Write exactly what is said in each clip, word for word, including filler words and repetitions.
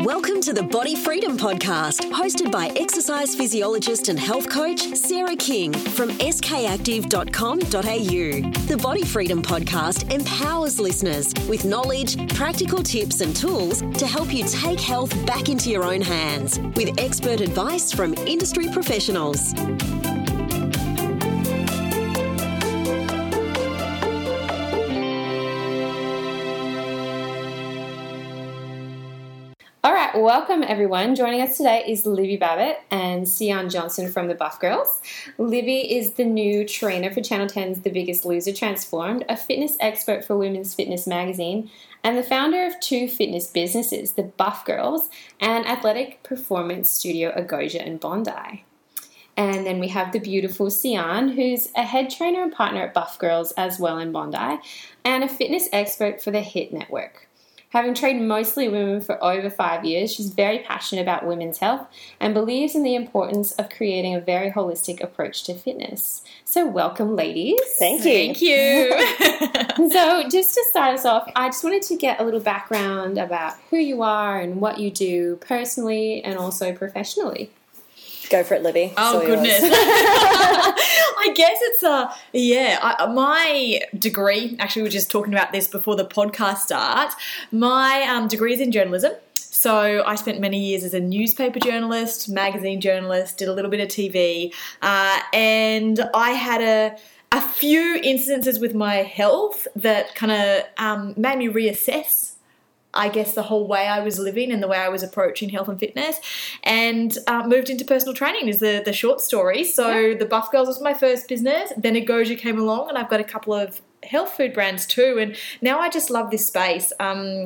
Welcome to the Body Freedom Podcast, hosted by exercise physiologist and health coach Sarah King from s k active dot com dot a u. The Body Freedom Podcast empowers listeners with knowledge, practical tips and tools to help you take health back into your own hands with expert advice from industry professionals. All right, welcome everyone. Joining us today is Libby Babbitt and Sian Johnson from the Buff Girls. Libby is the new trainer for Channel ten's The Biggest Loser Transformed, a fitness expert for Women's Fitness magazine, and the founder of two fitness businesses, the Buff Girls and athletic performance studio Agosia in Bondi. And then we have the beautiful Sian, who's a head trainer and partner at Buff Girls as well in Bondi, and a fitness expert for the HIIT Network. Having trained mostly women for over five years, she's very passionate about women's health and believes in the importance of creating a very holistic approach to fitness. So welcome, ladies. Thank you. Thank you. So just to start us off, I just wanted to get a little background about who you are and what you do personally and also professionally. Go for it, Libby. Oh, goodness. I guess it's, uh, yeah, I, my degree, actually we were just talking about this before the podcast starts, my um, degree is in journalism. So I spent many years as a newspaper journalist, magazine journalist, did a little bit of T V, uh, and I had a a few instances with my health that kind of um, made me reassess, I guess, the whole way I was living and the way I was approaching health and fitness, and uh, moved into personal training is the, the short story. So yeah. The Buff Girls was my first business. Then Agosia came along and I've got a couple of health food brands too. And now I just love this space. Um,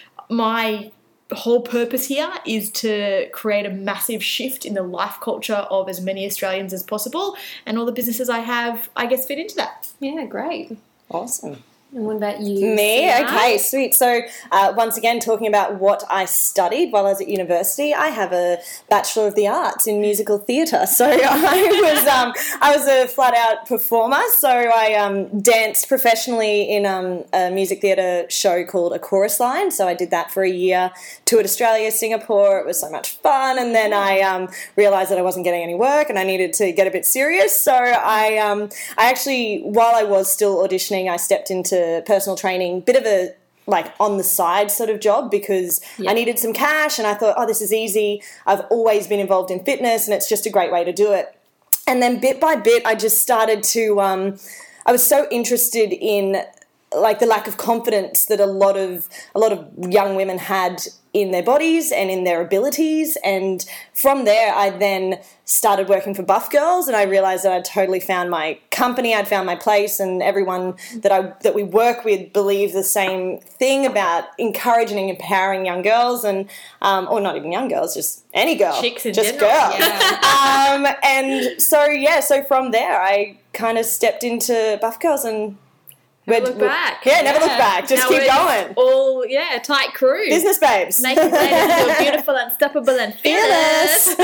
my whole purpose here is to create a massive shift in the life culture of as many Australians as possible. And all the businesses I have, I guess, fit into that. Yeah, great. Awesome. And what about you? Me? Sian? Okay, sweet. So uh, once again, talking about what I studied while I was at university, I have a Bachelor of the Arts in musical theatre. So I was um, I was a flat-out performer. So I um, danced professionally in um, a music theatre show called A Chorus Line. So I did that for a year, toured Australia, Singapore. It was so much fun. And then I um, realised that I wasn't getting any work and I needed to get a bit serious. So I, um, I actually, while I was still auditioning, I stepped into personal training, bit of a like on the side sort of job because yeah. I needed some cash and I thought, oh, this is easy. I've always been involved in fitness and it's just a great way to do it. And then bit by bit, I just started to, um, I was so interested in like the lack of confidence that a lot of a lot of young women had in their bodies and in their abilities. And from there, I then started working for Buff Girls and I realised that I'd totally found my company, I'd found my place, and everyone that I that we work with believe the same thing about encouraging and empowering young girls and, um, or not even young girls, just any girl. Chicks in just general. girls. Yeah. um, and so, yeah, so from there, I kind of stepped into Buff Girls and Never look back. Yeah, never yeah. look back. Just now keep going. All, yeah, tight crew. Business babes. Making ladies feel beautiful, unstoppable, and fearless.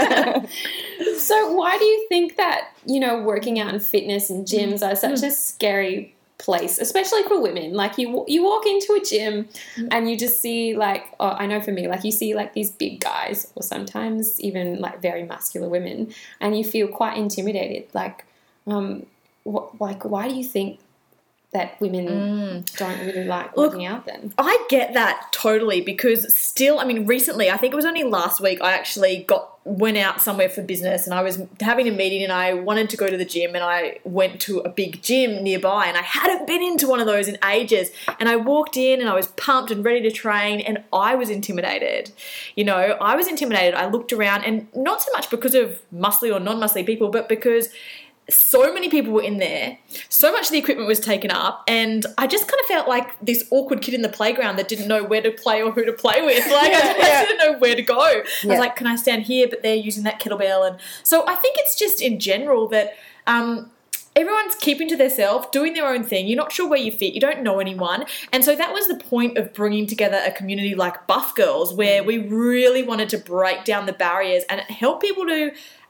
So why do you think that, you know, working out in fitness and gyms are such a scary place, especially for women? Like you you walk into a gym and you just see like, oh, I know for me, like you see like these big guys or sometimes even like very muscular women and you feel quite intimidated. Like, um, wh- like why do you think that women mm. don't really like working Look, out then? I get that totally because still, I mean, recently, I think it was only last week, I actually got went out somewhere for business and I was having a meeting and I wanted to go to the gym and I went to a big gym nearby and I hadn't been into one of those in ages and I walked in and I was pumped and ready to train and I was intimidated. You know, I was intimidated. I looked around and not so much because of muscly or non-muscly people, but because so many people were in there, so much of the equipment was taken up, and I just kind of felt like this awkward kid in the playground that didn't know where to play or who to play with. Like, yeah, I, yeah. I didn't know where to go. I yeah. was like, can I stand here? But they're using that kettlebell. And so I think it's just in general that um, everyone's keeping to themselves, doing their own thing. You're not sure where you fit. You don't know anyone. And so that was the point of bringing together a community like Buff Girls, where we really wanted to break down the barriers and help people to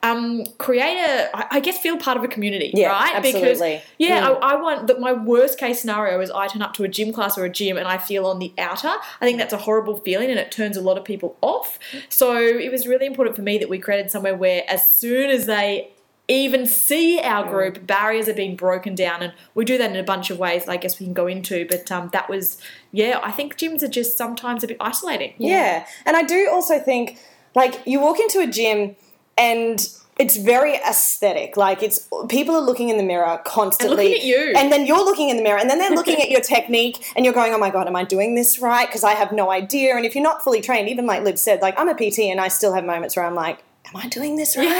um, create a, I I guess, feel part of a community, Yeah, right? absolutely. Because, yeah, Mm. I, I want that. My worst case scenario is I turn up to a gym class or a gym and I feel on the outer. I think that's a horrible feeling and it turns a lot of people off. So it was really important for me that we created somewhere where as soon as they even see our group, barriers are being broken down, and we do that in a bunch of ways that I guess we can go into, but um, that was, yeah, I think gyms are just sometimes a bit isolating. Yeah. And I do also think, like, you walk into a gym and it's very aesthetic. Like, it's people are looking in the mirror constantly. And looking at you. And then you're looking in the mirror and then they're looking at your technique and you're going, oh my God, am I doing this right? Because I have no idea. And if you're not fully trained, even like Liv said, like, I'm a P T and I still have moments where I'm like, am I doing this right?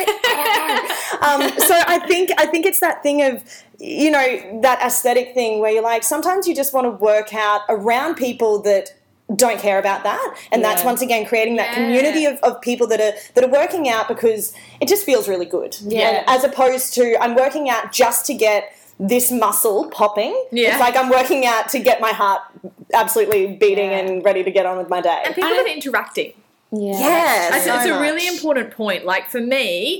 I don't know. um, so I think I think it's that thing of, you know, that aesthetic thing where you're like, sometimes you just want to work out around people that don't care about that, and Yeah. that's once again creating that Yeah. community of, of people that are that are working out because it just feels really good. Yeah. And as opposed to I'm working out just to get this muscle popping. Yeah. It's like I'm working out to get my heart absolutely beating Yeah. and ready to get on with my day. And people I- are interacting. Yeah. Yes. It's, so it's a much. really important point. Like for me,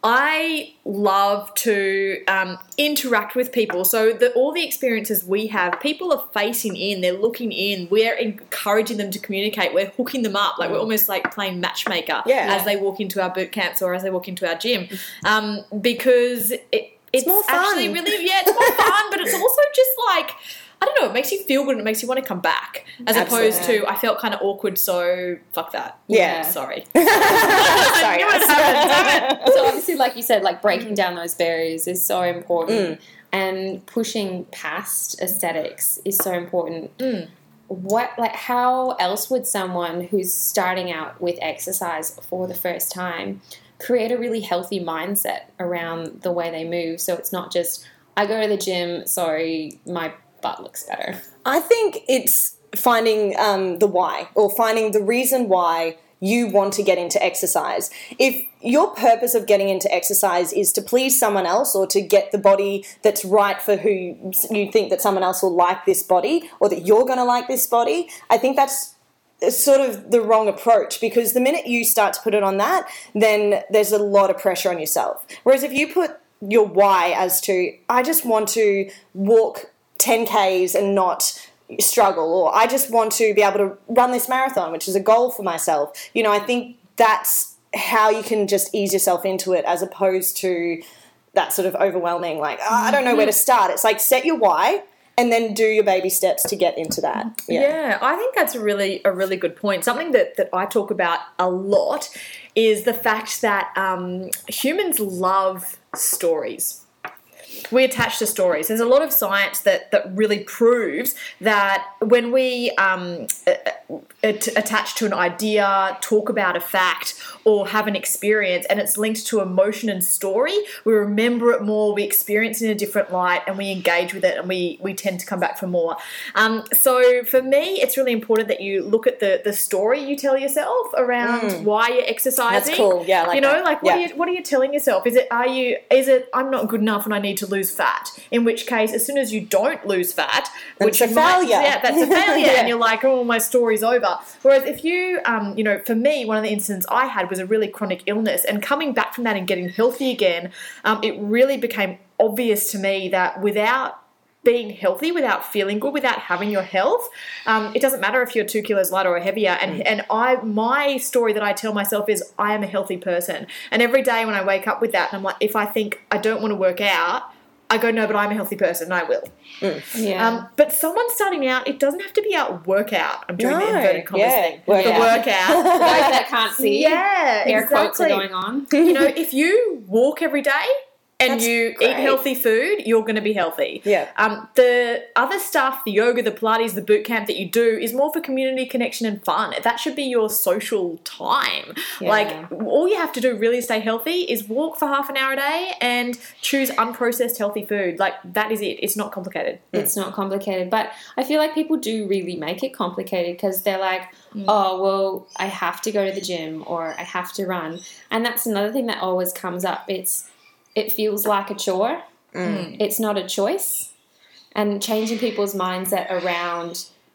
I love to um, interact with people. So the, all the experiences we have, people are facing in, they're looking in, we're encouraging them to communicate, we're hooking them up, like we're almost like playing matchmaker Yeah. as they walk into our boot camps or as they walk into our gym. Um, because it, it's, more fun. actually really, yeah, it's more fun, but it's also just like, I don't know, it makes you feel good and it makes you want to come back. As opposed Absolutely. to, I felt kind of awkward, so fuck that. Yeah. Sorry. Sorry. I knew it happened. So obviously, like you said, like breaking down those barriers is so important, and pushing past aesthetics is so important. What, like, how else would someone who's starting out with exercise for the first time create a really healthy mindset around the way they move? So it's not just I go to the gym, so my butt looks better. I think it's finding um, the why, or finding the reason why you want to get into exercise. If your purpose of getting into exercise is to please someone else or to get the body that's right for who you think that someone else will like this body, or that you're going to like this body, I think that's sort of the wrong approach, because the minute you start to put it on that, then there's a lot of pressure on yourself. Whereas if you put your why as to, I just want to walk ten Ks and not struggle, or I just want to be able to run this marathon, which is a goal for myself. You know, I think that's how you can just ease yourself into it, as opposed to that sort of overwhelming, like, oh, I don't know where to start. It's like, set your why and then do your baby steps to get into that. Yeah. Yeah, I think that's a really a really good point. Something that, that I talk about a lot is the fact that um, humans love stories. We attach to stories. There's a lot of science that, that really proves that when we um, at- attach to an idea, talk about a fact, or have an experience, and it's linked to emotion and story, we remember it more, we experience it in a different light, and we engage with it, and we, we tend to come back for more. Um, so for me, it's really important that you look at the, the story you tell yourself around why you're exercising. That's cool. Yeah, I like You know, that. like what Yeah. are you what are you telling yourself? Is it are you is it I'm not good enough and I need to lose fat? In which case, as soon as you don't lose fat, which That's a you might- failure. yeah, that's a failure, Yeah. and you're like, oh, my story's over. Whereas if you, um, you know, for me, one of the incidents I had was a really chronic illness, and coming back from that and getting healthy again, um, it really became obvious to me that without being healthy, without feeling good, without having your health, um, it doesn't matter if you're two kilos lighter or heavier. And and I, my story that I tell myself is I am a healthy person. And every day when I wake up with that, and I'm like, if I think I don't want to work out, I go, no, but I'm a healthy person, and I will. Yeah. Um, but someone starting out, it doesn't have to be our workout. I'm doing the No, inverted commas yeah, thing. workout. The workout. Those that can't see, Yeah, air quotes are exactly. going on. You know, if you walk every day and That's you great. eat healthy food, you're going to be healthy. Yeah. Um, the other stuff, the yoga, the Pilates, the boot camp that you do is more for community connection and fun. That should be your social time. Yeah. Like, all you have to do really to stay healthy is walk for half an hour a day and choose unprocessed healthy food. Like, that is it. It's not complicated. It's not complicated, but I feel like people do really make it complicated because they're like, oh, well, I have to go to the gym or I have to run. And that's another thing that always comes up. It's it feels like a chore. It's not a choice. And changing people's mindset around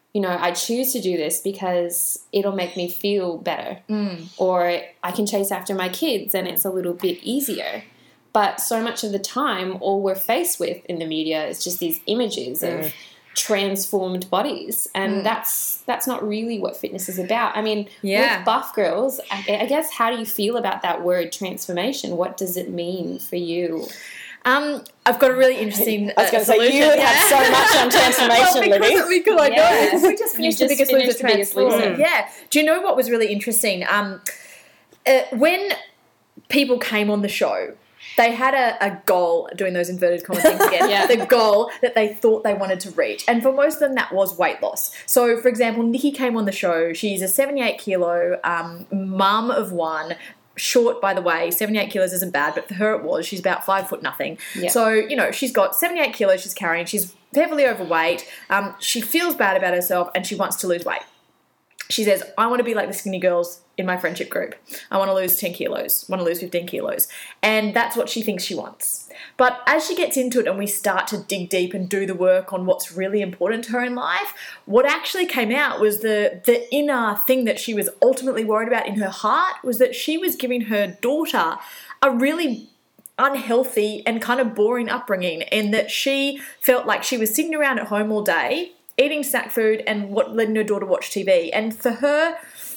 you know, I choose to do this because it'll make me feel better. Mm. Or I can chase after my kids and it's a little bit easier. But so much of the time, all we're faced with in the media is just these images mm. of transformed bodies, and mm. that's that's not really what fitness is about. I mean, yeah. with Buff Girls, I, I guess, how do you feel about that word transformation? What does it mean for you? Um, I've got a really interesting. I was going uh, to say you would yeah. have so much on transformation, well, Libby. because, because I know Yeah. because we just finished the just biggest finished loser the Biggest transform. Loser. Yeah. Do you know what was really interesting? Um, uh, when people came on the show, they had a, a goal, doing those inverted comma things again, Yeah. the goal that they thought they wanted to reach. And for most of them, that was weight loss. So, for example, Nikki came on the show. She's a seventy-eight kilo um, mum of one. Short, by the way, seventy-eight kilos isn't bad, but for her it was. She's about five foot nothing. Yeah. So, you know, she's got seventy-eight kilos she's carrying. She's heavily overweight. Um, she feels bad about herself and she wants to lose weight. She says, I want to be like the skinny girls in my friendship group. I want to lose ten kilos, want to lose fifteen kilos. And that's what she thinks she wants. But as she gets into it and we start to dig deep and do the work on what's really important to her in life, what actually came out was the, the inner thing that she was ultimately worried about in her heart was that she was giving her daughter a really unhealthy and kind of boring upbringing, and that she felt like she was sitting around at home all day eating snack food and what, letting her daughter watch T V. And for her,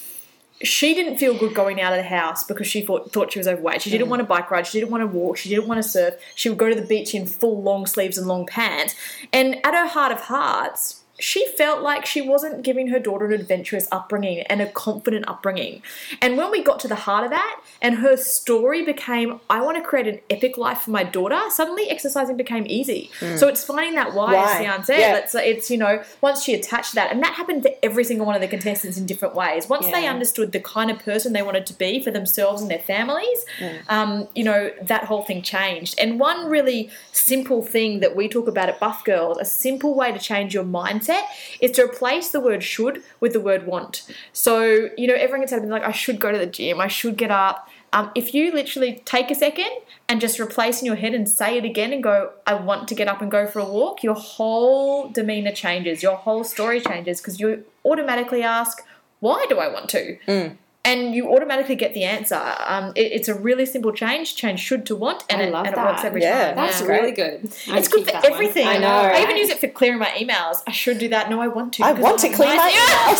she didn't feel good going out of the house because she thought, thought she was overweight. She didn't mm. want to bike ride. She didn't want to walk. She didn't want to surf. She would go to the beach in full long sleeves and long pants. And at her heart of hearts, she felt like she wasn't giving her daughter an adventurous upbringing and a confident upbringing. And when we got to the heart of that and her story became, I want to create an epic life for my daughter, suddenly exercising became easy. Mm. So it's finding that why, why? as Sian said. Yeah. It's, it's, you know, once she attached to that, and that happened to every single one of the contestants in different ways. Once Yeah. they understood the kind of person they wanted to be for themselves and their families, Mm. um, you know, that whole thing changed. And one really simple thing that we talk about at Buff Girls, a simple way to change your mindset is to replace the word should with the word want. So, you know, everyone gets out of like, I should go to the gym, I should get up. Um, if you literally take a second and just replace in your head and say it again and go, I want to get up and go for a walk, your whole demeanor changes, your whole story changes, because you automatically ask, why do I want to? Mm. And you automatically get the answer. Um, it, it's a really simple change. Change should to want, and, I it, love and it that. works every Yeah, time. That's yeah. really good. I It's good keep for that one. everything. I know, I right? even use it for clearing my emails. I should do that. No, I want to. I because want to I'm clean my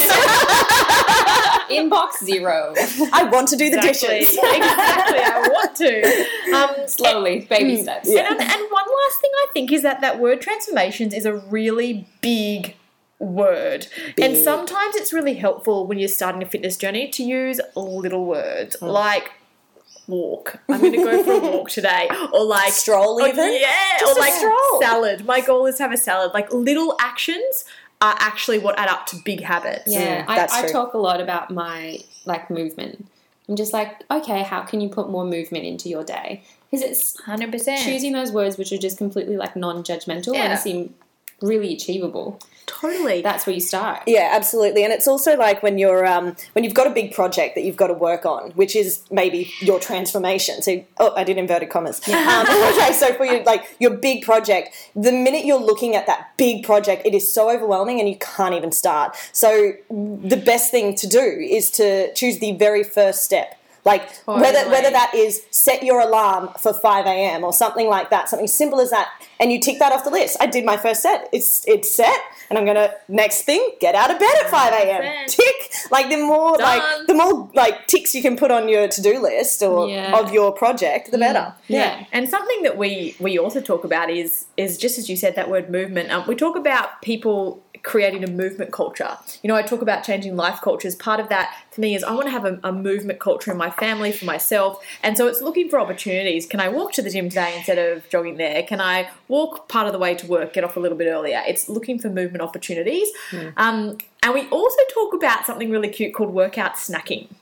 nice. emails. Inbox zero. I want to do the Exactly. dishes. Exactly. I want to. Um, Slowly, baby steps. Yeah. And, and one last thing I think is that that word transformations is a really big word. And Big. sometimes it's really helpful when you're starting a fitness journey to use little words Mm. like walk. I'm going to go for a walk today. Or like Stroll or, even? yeah. Just or a like stroll. salad. My goal is to have a salad. Like little actions are actually what add up to big habits. Yeah, Mm, I, that's I true. talk a lot about my like movement. I'm just like, okay, how can you put more movement into your day? Because it's one hundred percent. choosing those words which are just completely like non-judgmental Yeah. and seem really achievable. Totally. That's where you start. Yeah, absolutely. And it's also like when you're um, when you've got a big project that you've got to work on, which is maybe your transformation. So, oh, I did inverted commas. Um, okay, so for your like your big project, the minute you're looking at that big project, it is so overwhelming and you can't even start. So, the best thing to do is to choose the very first step. Like whether Totally. whether that is set your alarm for five a.m. or something like that, something simple as that, and you tick that off the list. I did my first set. It's it's set, and I'm gonna next thing get out of bed at five a.m. one hundred percent. Tick. Like the more Done. like the more like ticks you can put on your to do list or Yeah. of your project, the better. Yeah. And something that we we also talk about is is just as you said, that word movement. Um, we talk about people creating a movement culture. You know, I talk about changing life cultures. Part of that for me is I want to have a, a movement culture in my family, for myself. And so it's looking for opportunities. Can I walk to the gym today instead of jogging there? Can I walk part of the way to work, get off a little bit earlier? It's looking for movement opportunities. Um, and we also talk about something really cute called workout snacking.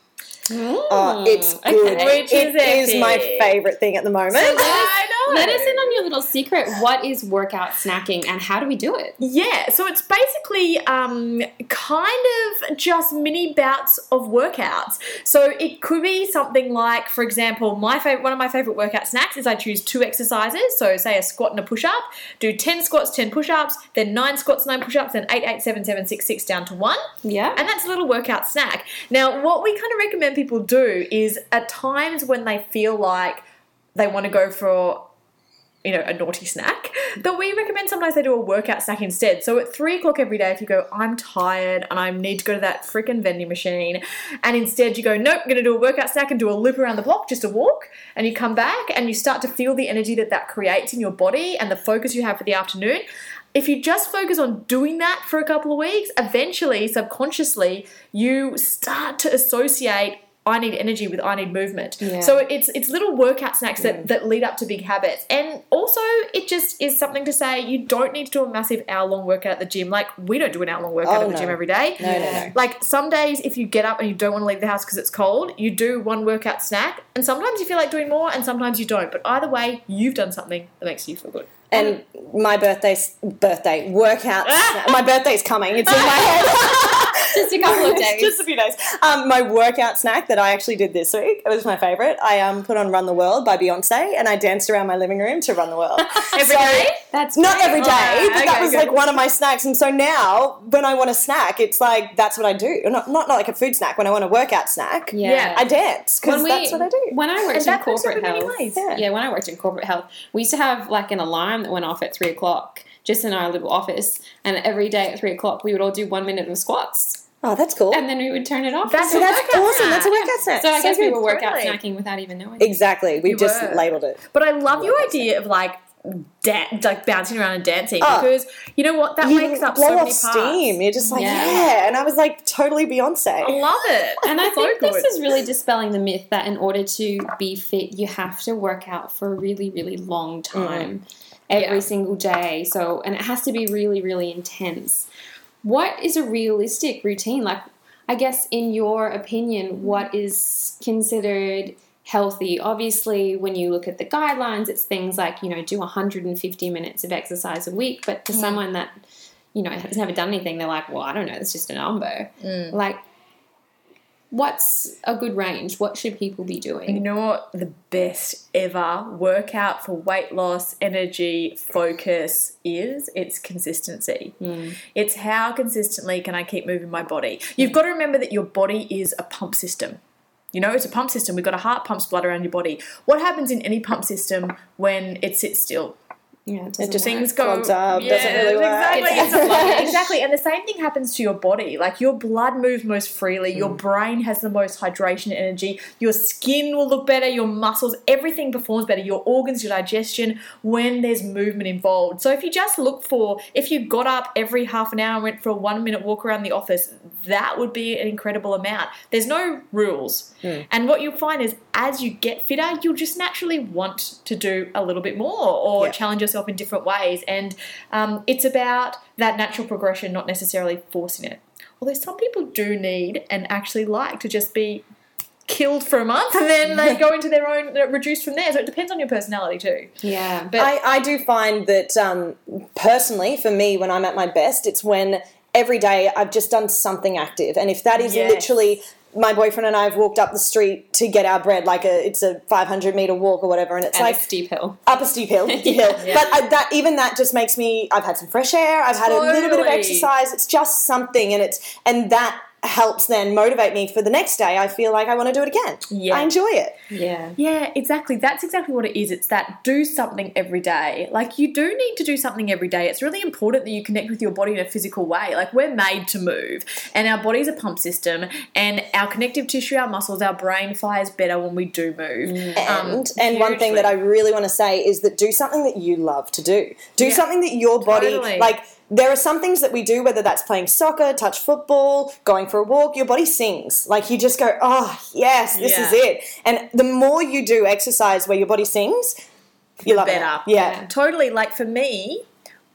Oh, it's good. Okay. Which is It is my epic. favourite thing at the moment. I know. Let us in on your little secret. What is workout snacking and how do we do it? Yeah, so it's basically um, kind of just mini bouts of workouts. So it could be something like, for example, my favorite, one of my favorite workout snacks is I choose two exercises. So say a squat and a push-up, do ten squats, ten push-ups, then nine squats, nine push-ups, then eight, eight, seven, seven, six, six down to one. Yeah. And that's a little workout snack. Now, what we kind of recommend people do is at times when they feel like they want to go for, you know, a naughty snack, that we recommend sometimes they do a workout snack instead. So at three o'clock every day, if you go, I'm tired and I need to go to that freaking vending machine, and instead you go, nope, I'm going to do a workout snack and do a loop around the block, just a walk, and you come back and you start to feel the energy that that creates in your body and the focus you have for the afternoon. If you just focus on doing that for a couple of weeks, eventually, subconsciously, you start to associate I need energy with I need movement. Yeah. So it's it's little workout snacks that, that lead up to big habits. And also it just is something to say you don't need to do a massive hour-long workout at the gym. Like we don't do an hour-long workout Oh, at the no. gym every day. No, no, no. Like some days if you get up and you don't want to leave the house because it's cold, you do one workout snack. And sometimes you feel like doing more and sometimes you don't. But either way, you've done something that makes you feel good. And my birthday's birthday workout. My birthday's coming. It's in my head. Just a couple of days. It's just a few days. Um, my workout snack that I actually did this week, it was my favourite. I um, put on Run the World by Beyonce and I danced around my living room to Run the World. Every So- day? That's Not great. every day, Oh, but that okay, was good. like one of my snacks. And so now, when I want a snack, it's like that's what I do. Not not, not like a food snack. When I want a workout snack, Yeah. I dance because When we- that's what I do. When I worked And in that works corporate in many health, ways. Yeah. yeah, when I worked in corporate health, we used to have like an alarm that went off at three o'clock, just in our little office, and every day at three o'clock we would all do one minute of squats, Oh, that's cool. and then we would turn it off. That's so a that's workout awesome. snack. That's a workout snack. So I guess we good. were workout Totally. snacking without even knowing. Exactly. We You just were. labelled it. But I love your idea of like da- like bouncing around and dancing Oh. because you know what? That You wakes up blow so off many parts. steam. You're just like, Yeah. yeah. And I was like, totally I Beyonce. love it. And I So think good. this is really dispelling the myth that in order to be fit, you have to work out for a really, really long time every Yeah. single day. So, and it has to be really, really intense. What is a realistic routine? Like, I guess, in your opinion, what is considered healthy? Obviously, when you look at the guidelines, it's things like, you know, do one hundred fifty minutes of exercise a week. But to someone that, you know, has never done anything, they're like, well, I don't know, it's just a number. Like, what's a good range? What should people be You doing? know what the best ever workout for weight loss, energy, focus is? It's consistency. It's how consistently can I keep moving my body? You've got to remember that your body is a pump system. You know, it's a pump system. We've got a heart pumps blood around your body. What happens in any pump system when it sits still? Yeah, it It doesn't just work. things clogs up, doesn't really work. Exactly. It's It's sluggish. exactly. And the same thing happens to your body. Like your blood moves most freely, your brain has the most hydration and energy, your skin will look better, your muscles, everything performs better, your organs, your digestion, when there's movement involved. So if you just look for, if you got up every half an hour and went for a one minute walk around the office, that would be an incredible amount. There's no rules. And what you'll find is as you get fitter, you'll just naturally want to do a little bit more or Yeah. challenge yourself in different ways. And um, it's about that natural progression, not necessarily forcing it. Although some people do need and actually like to just be killed for a month and then they go into their own, uh, reduced from there. So it depends on your personality too. Yeah, but I, I do find that um, personally, for me, when I'm at my best, it's when every day I've just done something active. And if that is Yes. literally my boyfriend and I have walked up the street to get our bread, like a it's a five hundred meter walk or whatever, and it's and like a steep hill. up a steep hill, steep hill. But I, that even that just makes me. I've had some fresh air. I've had a little bit of Totally. exercise. It's just something, and it's and that helps then motivate me for the next day. I feel like I want to do it again. Yeah. I enjoy it. Yeah. Yeah, exactly. That's exactly what it is. It's that do something every day. Like you do need to do something every day. It's really important that you connect with your body in a physical way. Like we're made to move and our body's a pump system and our connective tissue, our muscles, our brain fires better when we do move. Um, And and one thing that I really want to say is that do something that you love to do. Do Yeah. something that your body Totally. like. There are some things that we do, whether that's playing soccer, touch football, going for a walk, your body sings. Like you just go, oh, yes, this Yeah. is it. And the more you do exercise where your body sings, you love better. it. Yeah. Totally. Like for me,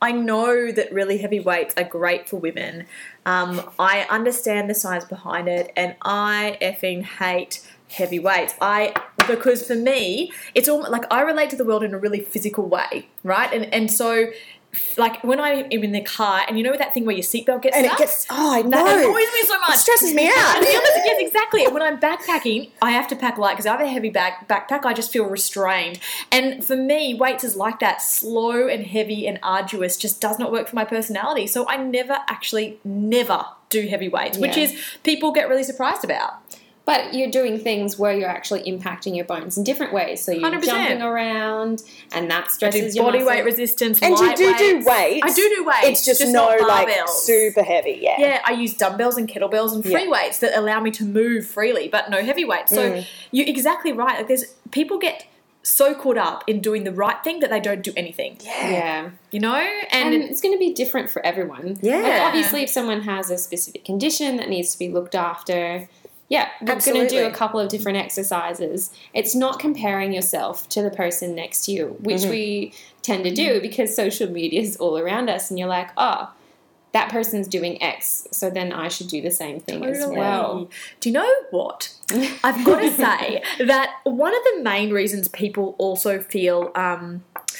I know that really heavy weights are great for women. Um, I understand the science behind it, and I effing hate heavy weights. I because for me, it's almost like I relate to the world in a really physical way, right? And and so. Like when I'm in the car, and you know that thing where your seatbelt gets And stuck? it gets, oh, I know. That annoys me so much. It stresses me out. Yes, exactly. And when I'm backpacking, I have to pack light because I have a heavy back backpack. I just feel restrained. And for me, weights is like that. Slow and heavy and arduous just does not work for my personality. So I never actually, never do heavy weights, which Yeah. is people get really surprised about. But you're doing things where you're actually impacting your bones in different ways. So you're one hundred percent. jumping around, and that I stresses do your body weight muscle. resistance, And you light do do weights. weights. I do do weights. It's just, no, not like, barbells. super heavy, yeah. Yeah, I use dumbbells and kettlebells and free Yeah. weights that allow me to move freely, but no heavy weights. So Mm. you're exactly right. Like there's people get so caught up in doing the right thing that they don't do anything. Yeah. You know? And, And, it's going to be different for everyone. Yeah. Like obviously, if someone has a specific condition that needs to be looked after, yeah, we're going to do Absolutely. a couple of different exercises. It's not comparing yourself to the person next to you, which Mm-hmm. we tend to do because social media is all around us, and you're like, oh, that person's doing X, so then I should do the same thing as Totally. well. Do you know what? I've got to say that one of the main reasons people also feel um,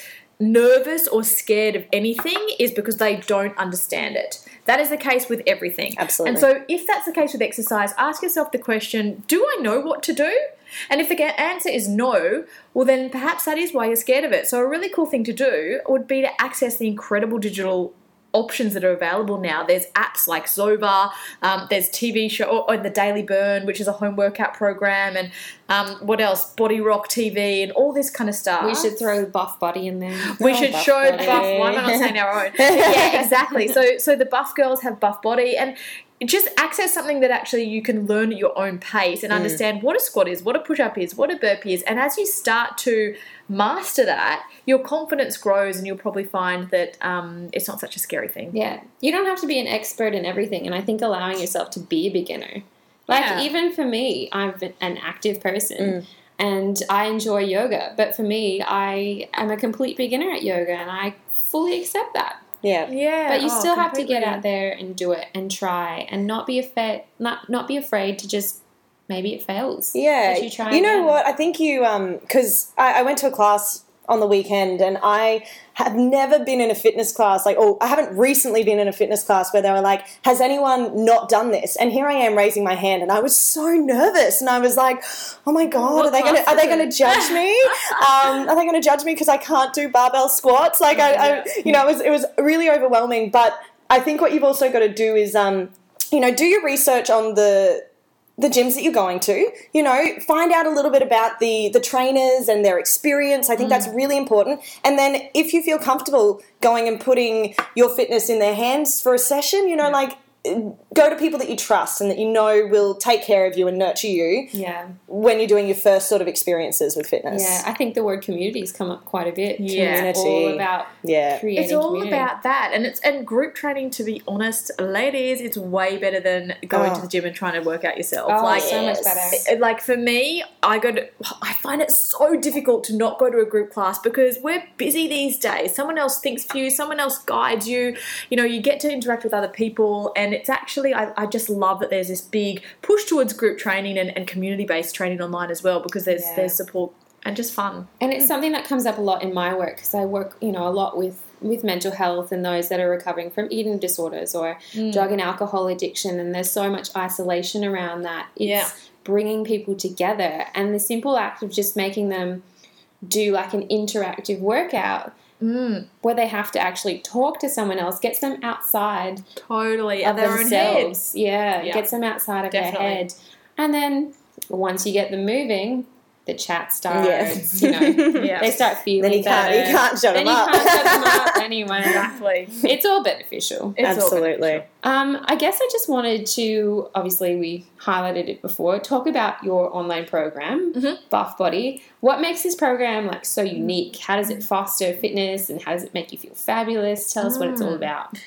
nervous or scared of anything is because they don't understand it. That is the case with everything. Absolutely. And so if that's the case with exercise, ask yourself the question, do I know what to do? And if the answer is no, well then perhaps that is why you're scared of it. So a really cool thing to do would be to access the incredible digital options that are available now. There's apps like Zova, um, there's T V show, or, or the Daily Burn, which is a home workout program, and um, what else? Body Rock T V and all this kind of stuff. We should throw Buff Body in there. We Oh, should Buff show Body. Buff. Why am I not saying our own? Yeah, exactly. So, so the Buff girls have Buff Body, and just access something that actually you can learn at your own pace and understand what a squat is, what a push-up is, what a burpee is. And as you start to master that, your confidence grows, and you'll probably find that um, it's not such a scary thing. Yeah. You don't have to be an expert in everything, and I think allowing yourself to be a beginner. Like, Yeah. even for me, I'm an active person, and I enjoy yoga, but for me, I am a complete beginner at yoga, and I fully accept that. Yeah. Yeah, But you oh, still have to completely. get out there and do it and try, and not be afraid, not not be afraid to just maybe it fails. Yeah. But you try You know again. what? I think you, um, because I, I went to a class on the weekend, and I have never been in a fitness class, like, or I haven't recently been in a fitness class where they were like, has anyone not done this? And here I am raising my hand, and I was so nervous, and I was like, oh my God, What are they going to, class are they is going it? to judge me? um, are they going to judge me because I can't do barbell squats? Like, I, I, you know, it was, it was really overwhelming, but I think what you've also got to do is, um, you know, do your research on the, the gyms that you're going to, you know, find out a little bit about the the trainers and their experience. I think that's really important. And then if you feel comfortable going and putting your fitness in their hands for a session, you know, like, go to people that you trust and that you know will take care of you and nurture you Yeah. when you're doing your first sort of experiences with fitness. Yeah, I think the word communities come up quite a bit. Yeah. It's all Community. about Yeah. creating It's all community. about that, and it's and group training. To be honest, ladies, it's way better than going Oh. to the gym and trying to work out yourself. Oh, like, so much yes. better. it- like for me, I go to. I find it so difficult to not go to a group class because we're busy these days. Someone else thinks for you. Someone else guides you. You know, you get to interact with other people, and it's actually. I, I just love that there's this big push towards group training and, and community-based training online as well, because there's Yeah. there's support and just fun. And it's something that comes up a lot in my work because I work, you know, a lot with, with mental health and those that are recovering from eating disorders or drug and alcohol addiction, and there's so much isolation around that. It's Yeah. bringing people together, and the simple act of just making them do like an interactive workout where they have to actually talk to someone else gets them outside Totally, of of their own head. themselves. Yeah, Yeah. gets them outside of Definitely. their head. And then once you get them moving, the chat starts, Yes. you know, Yeah. they start feeling Then you can't- better. you can't shut then them up. you can't shut them up anyway. Exactly. It's all beneficial. It's all Absolutely. beneficial. Um, I guess I just wanted to, obviously we highlighted it before, talk about your online program, Mm-hmm. Buff Body. What makes this program like so unique? How does it foster fitness and how does it make you feel fabulous? Tell us what it's all Mm. about.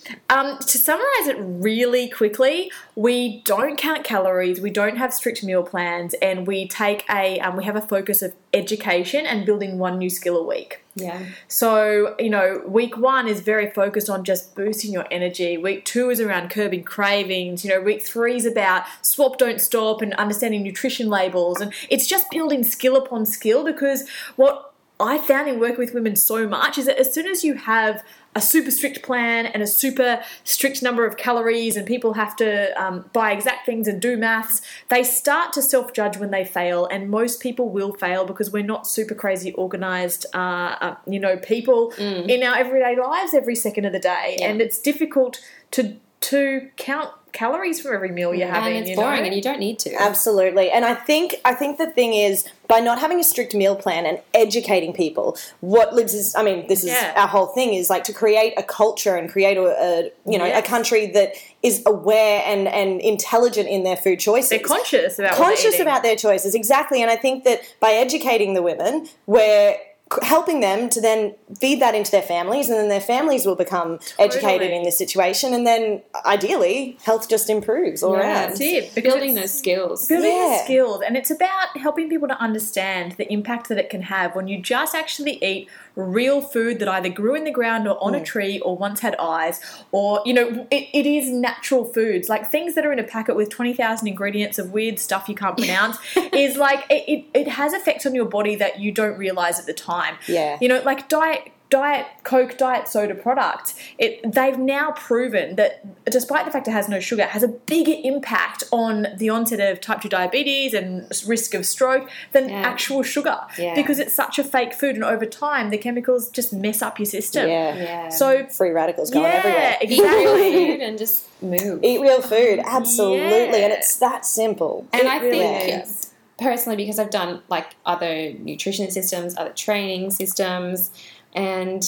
Um, to summarize it really quickly, we don't count calories, we don't have strict meal plans, and we take a um, we have a focus of education and building one new skill a week. Yeah. So, you know, week one is very focused on just boosting your energy. Week two is around curbing cravings. You know, week three is about swap, don't stop, and understanding nutrition labels. And it's just building skill upon skill, because what I found in working with women so much is that as soon as you have a super strict plan and a super strict number of calories and people have to um, buy exact things and do maths, they start to self-judge when they fail, and most people will fail because we're not super crazy organised, uh, uh, you know, people mm. in our everyday lives every second of the day. Yeah. And it's difficult to to count calories from every meal you're having. And it's you boring know? And you don't need to. Absolutely. And I think I think the thing is, by not having a strict meal plan and educating people, what lives is, I mean, this is yeah. our whole thing, is like to create a culture and create a, a you know, yes. a country that is aware and, and intelligent in their food choices. They're conscious about Conscious what they're about their choices, exactly. And I think that by educating the women, we're helping them to then feed that into their families, and then their families will become totally. educated in this situation, and then ideally health just improves all yeah, around. That's it. Building those skills. Building yeah. the skills. And it's about helping people to understand the impact that it can have when you just actually eat real food that either grew in the ground or on mm. a tree or once had eyes, or, you know, it, it is natural foods. Like things that are in a packet with twenty thousand ingredients of weird stuff you can't pronounce is like, it, it, it has effects on your body that you don't realise at the time. Yeah. You know, like diet Diet Coke, Diet Soda product, it, they've now proven that despite the fact it has no sugar, it has a bigger impact on the onset of type two diabetes and risk of stroke than yeah. actual sugar yeah. because it's such a fake food, and over time the chemicals just mess up your system. Yeah. yeah. So free radicals going yeah, everywhere. Eat real Exactly. food and just move. Eat real food, absolutely. Yeah. And it's that simple. And It I really think... is. Personally, because I've done like other nutrition systems, other training systems, and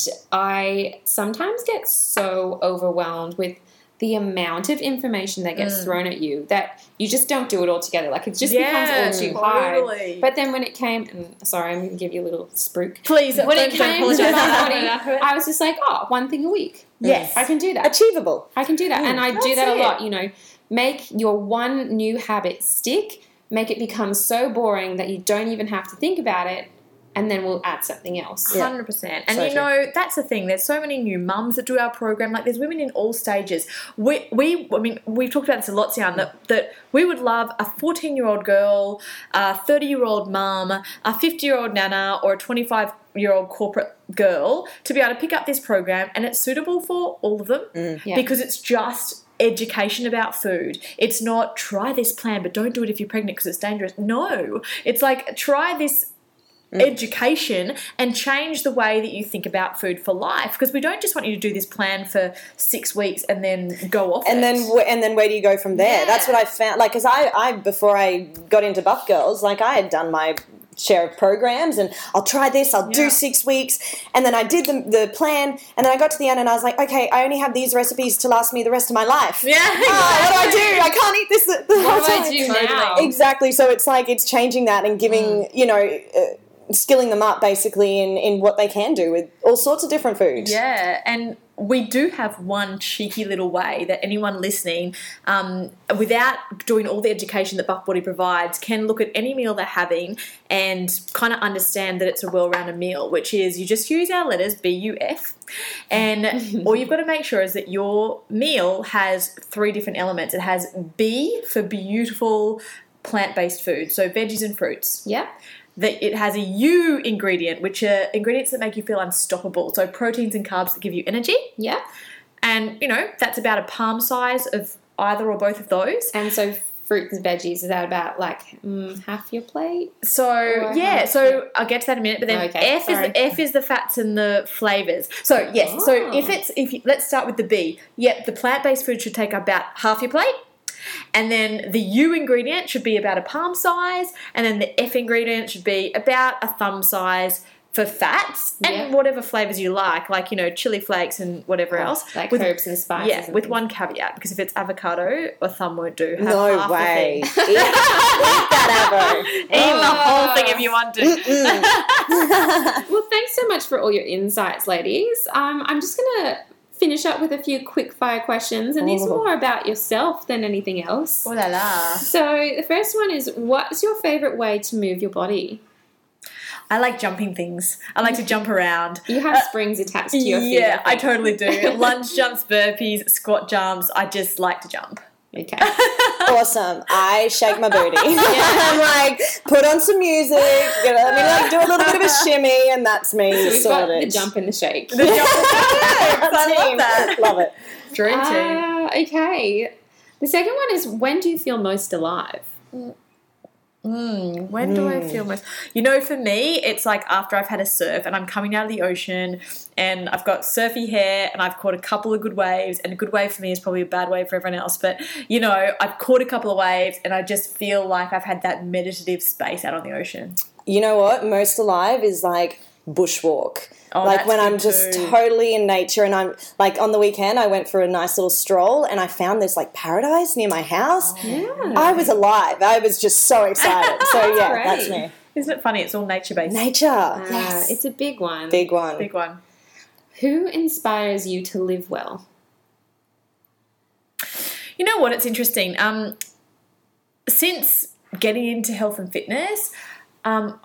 I sometimes get so overwhelmed with the amount of information that gets mm. thrown at you that you just don't do it all together. Like it just yeah, becomes all too totally. hard. But then when it came, and sorry, I'm going to give you a little spruik. Please, when don't, it came don't to my apologise. body, I was just like, oh, one thing a week. Yes. I can do that. Achievable. I can do that. Mm, and I do that's that a it. lot, you know. Make your one new habit stick. Make it become so boring that you don't even have to think about it, and then we'll add something else. one hundred percent. And So you know, that's the thing. There's so many new mums that do our program. Like there's women in all stages. We, we I mean, we've talked about this a lot, Sian, that, that we would love a fourteen-year-old girl, a thirty-year-old mum, a fifty-year-old nana, or a twenty-five-year-old corporate girl to be able to pick up this program, and it's suitable for all of them Mm. Yeah. because it's just education about food. It's not try this plan but don't do it if you're pregnant because it's dangerous. No, it's like try this mm. education and change the way that you think about food for life, because we don't just want you to do this plan for six weeks and then go off and it. then wh- and then where do you go from there? Yeah. That's what I found. Like, because I, I before I got into Buff Girls, like I had done my share of programs, and I'll try this, I'll Yeah. do six weeks, and then I did the, the plan, and then I got to the end and I was like, okay, I only have these recipes to last me the rest of my life. Yeah, Oh, what do I do? I can't eat this the, the whole What do I time. do Totally. now? Exactly. So it's like it's changing that and giving, Mm. you know, uh, skilling them up basically in, in what they can do with all sorts of different food. Yeah, and we do have one cheeky little way that anyone listening, um, without doing all the education that Buff Body provides, can look at any meal they're having and kind of understand that it's a well-rounded meal, which is you just use our letters B U F, and all you've got to make sure is that your meal has three different elements. It has B for beautiful plant-based food, so veggies and fruits. Yeah. That it has a U ingredient, which are ingredients that make you feel unstoppable. So proteins and carbs that give you energy. Yeah. And, you know, that's about a palm size of either or both of those. And so fruits and veggies, is that about like mm, half your plate? So, Or yeah, how- so I'll get to that in a minute. But then Okay, F is sorry. the, F is the fats and the flavours. So, yes, so Oh. if it's, if you, let's start with the B. Yep, the plant-based food should take about half your plate. And then the U ingredient should be about a palm size, and then the F ingredient should be about a thumb size for fats and Yeah. whatever flavours you like, like, you know, chili flakes and whatever else. Like with, herbs and spices. yeah, and with things. one caveat, because if it's avocado, a thumb won't do. Have No half the way. thing. Eat, eat that Avo. Eat the whole thing if you want to. Well, thanks so much for all your insights, ladies. Um, I'm just going to finish up with a few quick fire questions, and these are Oh. more about yourself than anything else. Oh la la. So the first one is, what's your favourite way to move your body? I like jumping things. I like to jump around. You have springs attached to your feet. Yeah, I think. totally do. Lunge jumps, burpees, squat jumps. I just like to jump. Okay. Awesome. I shake my booty. I'm like, put on some music, you know, let me like do a little bit of a shimmy, and that's me So we've got sorted. the jump and the shake. The jump. I love Team. that. Love it. Dream team. Uh, okay. The second one is, when do you feel most alive? Mm, when do I feel most... You know, for me, it's like after I've had a surf and I'm coming out of the ocean and I've got surfy hair and I've caught a couple of good waves, and a good wave for me is probably a bad wave for everyone else, but, you know, I've caught a couple of waves and I just feel like I've had that meditative space out on the ocean. You know what? Most alive is like bushwalk. Oh, like that's when I'm good just too. totally in nature, and I'm like on the weekend I went for a nice little stroll and I found this like paradise near my house. Yeah. I was alive. I was just so excited. So yeah, great. that's me. Isn't it funny? It's all nature-based. Nature. Uh, yes. It's a big one. Big one. Big one. Who inspires you to live well? You know what? It's interesting. Um, since getting into health and fitness, um,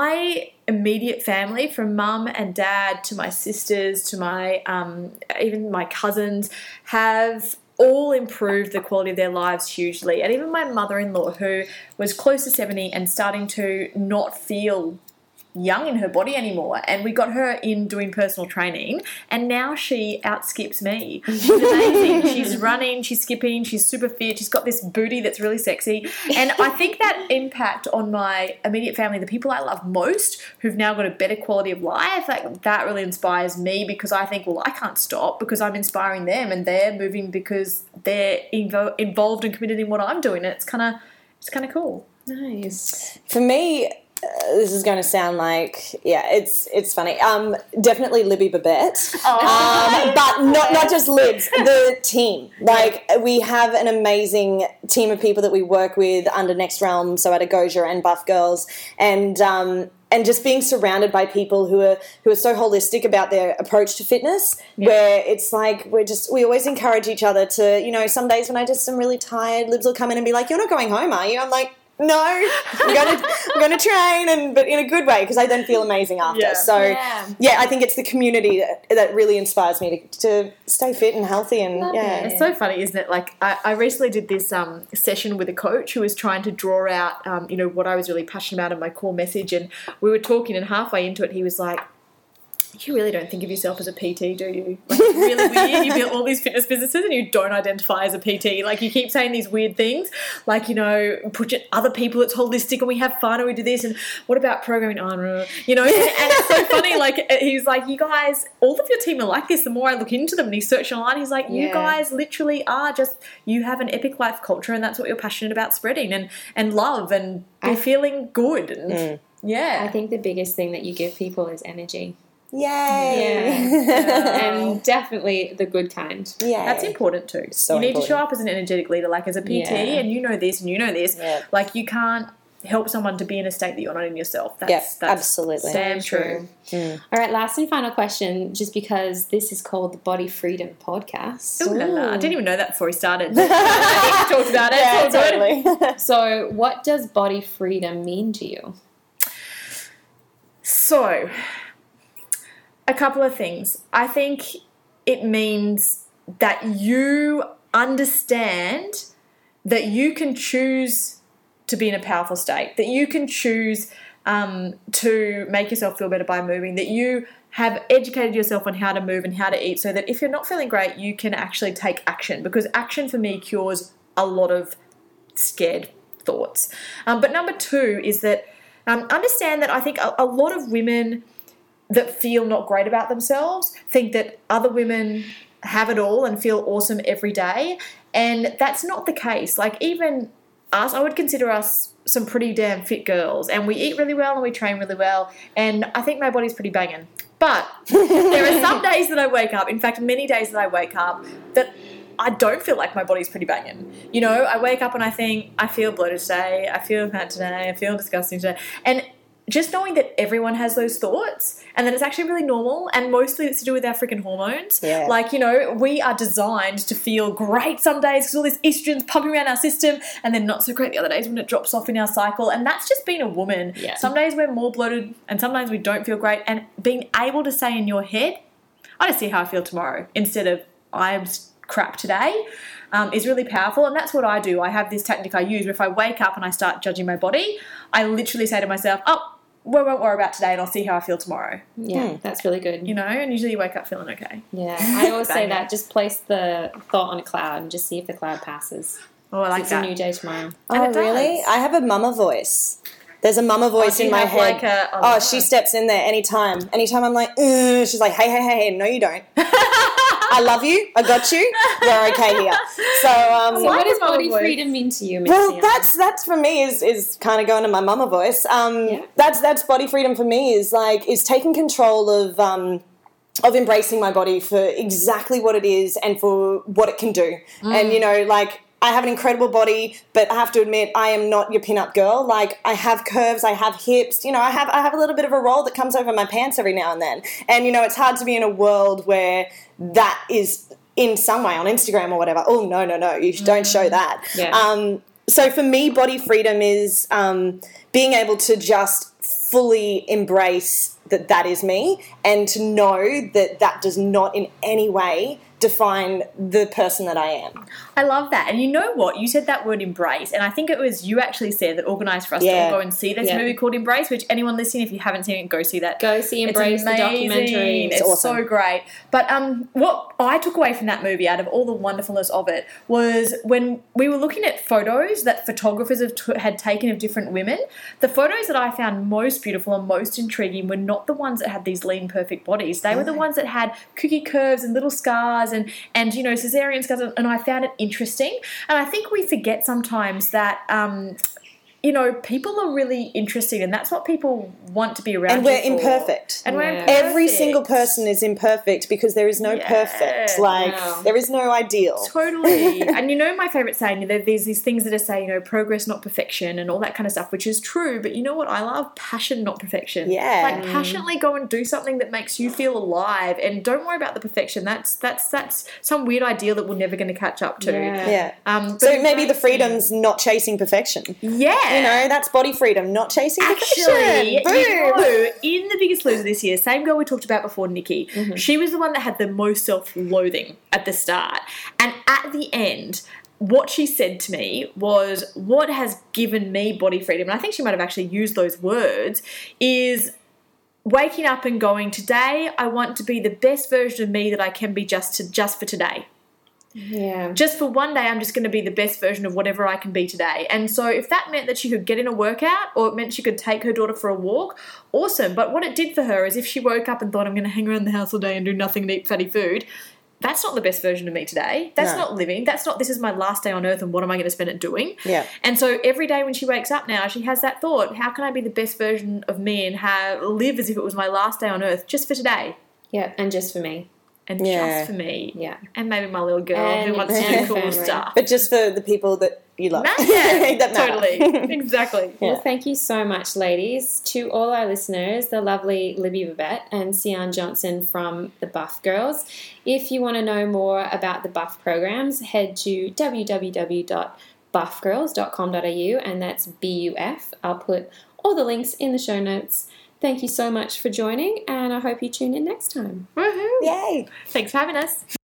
my immediate family, from mum and dad to my sisters to my um, even my cousins, have all improved the quality of their lives hugely. And even my mother-in-law, who was close to seventy and starting to not feel young in her body anymore, and we got her in doing personal training, and now she outskips me. She's amazing. She's running, she's skipping, she's super fit, she's got this booty that's really sexy, and I think that impact on my immediate family, the people I love most, who've now got a better quality of life, like that really inspires me, because I think, well, I can't stop because I'm inspiring them and they're moving because they're invo- involved and committed in what I'm doing, and it's kind of it's kind of cool. Nice. For me, uh, this is going to sound like, yeah, it's it's funny. Um, definitely Libby Babette, um, but not not just Libs. The team, like we have an amazing team of people that we work with under Next Realm, so at Agosia and Buff Girls, and um, and just being surrounded by people who are who are so holistic about their approach to fitness, where it's like we're just we always encourage each other to, you know, some days when I just am really tired, Libs will come in and be like, "You're not going home, are you?" I'm like, no, I'm gonna I'm gonna train, and but in a good way, because I then feel amazing after. Yeah. So Yeah. yeah. I think it's the community that, that really inspires me to, to stay fit and healthy, and Love yeah. it. It's so funny, isn't it? Like I, I recently did this um, session with a coach who was trying to draw out, um, you know, what I was really passionate about and my core message. And we were talking, and halfway into it, he was like, "You really don't think of yourself as a P T, do you? Like, it's really weird. You build all these fitness businesses and you don't identify as a P T. Like, you keep saying these weird things, like, you know, put your other people, it's holistic and we have fun and we do this. And what about programming? Oh, no. You know, and, and it's so funny. Like, he's like, you guys, all of your team are like this. The more I look into them, and he searched online, he's like, you Yeah. guys literally are just, you have an epic life culture, and that's what you're passionate about spreading, and, and love, and be I- feeling good. And yeah. I think the biggest thing that you give people is energy. Yay! Yeah. And definitely the good kind. Yeah. That's important too. So you need to show important. up as an energetic leader, like as a P T, Yeah. and you know this and you know this. Yeah. Like, you can't help someone to be in a state that you're not in yourself. That's, Yeah, that's absolutely. damn true. All right, last and final question, just because this is called the Body Freedom Podcast. Ooh la la. I didn't even know that before we started. I think we talked about it. Yeah, It's all good. totally. So, what does body freedom mean to you? So, a couple of things. I think it means that you understand that you can choose to be in a powerful state, that you can choose um, to make yourself feel better by moving, that you have educated yourself on how to move and how to eat, so that if you're not feeling great, you can actually take action, because action for me cures a lot of scared thoughts. Um, but number two is that um, understand that I think a, a lot of women that feel not great about themselves think that other women have it all and feel awesome every day, and that's not the case. Like, even us, I would consider us some pretty damn fit girls, and we eat really well and we train really well, and I think my body's pretty banging. But there are some days that I wake up, in fact many days that I wake up, that I don't feel like my body's pretty banging. You know, I wake up and I think, I feel bloated today, I feel fat today, I feel disgusting today, and just knowing that everyone has those thoughts and that it's actually really normal, and mostly it's to do with our freaking hormones. Yeah. Like, you know, we are designed to feel great some days because all this estrogen's pumping around our system, and then not so great the other days when it drops off in our cycle. And that's just being a woman. Yeah. Some days we're more bloated and sometimes we don't feel great. And being able to say in your head, I just see how I feel tomorrow, instead of I'm crap today, um, is really powerful. And that's what I do. I have this technique I use where if I wake up and I start judging my body, I literally say to myself, oh, we won't worry about today and I'll see how I feel tomorrow. Yeah, that's really good. You know, and usually you wake up feeling okay. Yeah, I always say Bang it. that. Just place the thought on a cloud and just see if the cloud passes. Oh, I like It's that. a new day tomorrow. Oh, And it really? does. I have a mama voice. There's a mama voice do in you my have, head. like, a- oh, oh, no. she steps in there anytime. Anytime I'm like, "Ugh," she's like, hey, hey, hey, hey, no, you don't. I love you. I got you. We're okay here. So, um, So what does mama body voice. freedom mean to you, Miss well, Sian? that's that's for me is is kind of going to my mama voice. Um, Yeah. That's that's body freedom for me is like is taking control of um, of embracing my body for exactly what it is and for what it can do. And you know, like I have an incredible body, but I have to admit I am not your pin-up girl. Like I have curves, I have hips. You know, I have I have a little bit of a roll that comes over my pants every now and then. And you know, it's hard to be in a world where that is in some way on Instagram or whatever. Oh no, no, no! You don't show that. Yeah. Um, so for me, body freedom is um, being able to just fully embrace that that is me, and to know that that does not in any way define the person that I am. I love that. And you know what? You said that word embrace, and I think it was you actually said that organised for us to Yeah. all go and see this Yeah. movie called Embrace, which anyone listening, if you haven't seen it, go see that. Go see It's Embrace, the amazing. documentary. It's, It's awesome. so great. But um, what I took away from that movie, out of all the wonderfulness of it, was when we were looking at photos that photographers have t- had taken of different women, the photos that I found most beautiful and most intriguing were not the ones that had these lean, perfect bodies. They were the ones that had cookie curves and little scars and, and you know, cesarean scars, and I found it interesting. And I think we forget sometimes that, um, you know, people are really interesting, and that's what people want to be around. And we're you for. imperfect. And we're Yeah. imperfect. Every single person is imperfect because there is no Yeah. perfect. Like Wow. there is no ideal. Totally. And you know my favourite saying, there- there's these things that are saying, you know, progress, not perfection, and all that kind of stuff, which is true. But you know what I love? Passion, not perfection. Yeah. Like passionately go and do something that makes you feel alive, and don't worry about the perfection. That's that's that's some weird ideal that we're never going to catch up to. Yeah. Yeah. Um, but So maybe the embracing- freedom's not chasing perfection. Yeah. You know, that's body freedom, not chasing Actually, perfection. you Boom. know, in The Biggest Loser this year, same girl we talked about before, Nikki, Mm-hmm. she was the one that had the most self-loathing at the start. And at the end, what she said to me was, what has given me body freedom, and I think she might have actually used those words, is waking up and going, today I want to be the best version of me that I can be just to, just for today. Yeah. Just for one day, I'm just going to be the best version of whatever I can be today. And so if that meant that she could get in a workout, or it meant she could take her daughter for a walk, awesome. But what it did for her is, if she woke up and thought, I'm going to hang around the house all day and do nothing and eat fatty food, that's not the best version of me today. That's No. not living. That's not, this is my last day on earth and what am I going to spend it doing? Yeah. And so every day when she wakes up now, she has that thought, how can I be the best version of me and have, live as if it was my last day on earth just for today? Yeah, and just for me. And Yeah. just for me. Yeah. And maybe my little girl And who wants to your do cool family. stuff. But just for the people that you love. Yeah, that matter. totally. Exactly. Yeah. Well, thank you so much, ladies. To all our listeners, the lovely Libby Babette and Sian Johnson from the Buff Girls. If you want to know more about the Buff programs, head to w w w dot buff girls dot com dot a u, and that's B U F. I'll put all the links in the show notes. Thank you so much for joining, and I hope you tune in next time. Woohoo. Yay. Thanks for having us.